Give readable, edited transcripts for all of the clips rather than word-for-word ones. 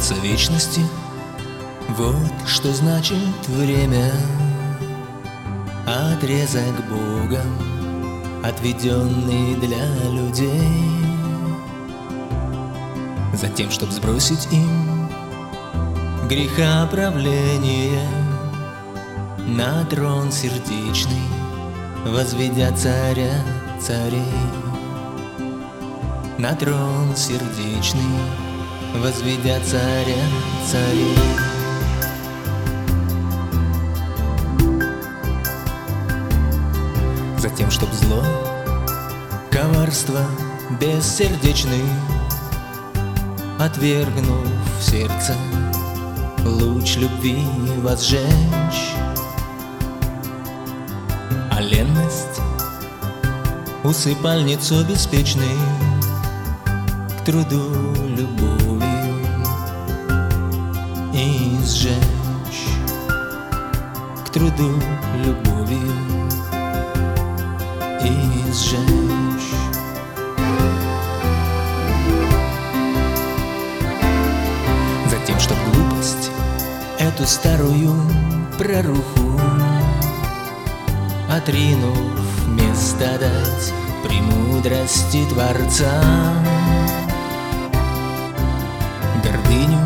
конца вечности. Вот что значит время. Отрезок Богом, отведенный для людей, затем, чтоб сбросить им грехоправление, на трон сердечный возведя царя царей. На трон сердечный возведя царя царей. Затем, чтоб зло, коварство бессердечный, отвергнув сердце, луч любви возжечь. А ленность усыпальницу беспечной к труду любовью изжечь, к труду любовью изжечь. Затем, чтоб глупость эту старую проруху, отринув, место дать премудрости Творца. Гордыню,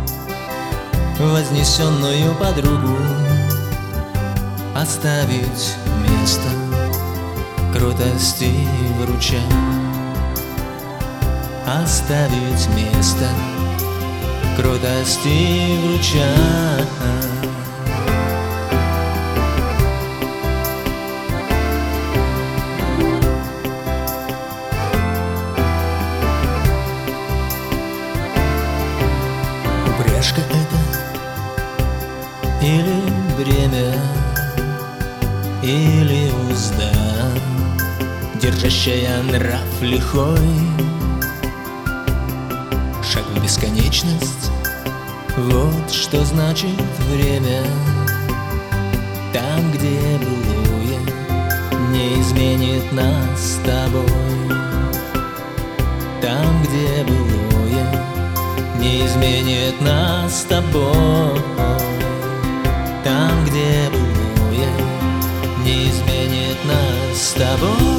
вознесенную подругу, оставить место кротости вруча. Оставить место кротости вруча. Упряжка это или бремя, или узда, держащая нрав лихой, шаг в бесконечность. Вот что значит время. Там, где былое не изменит нас с тобой. Там, где былое не изменит нас с тобой. Там, где былое не изменит нас с тобой.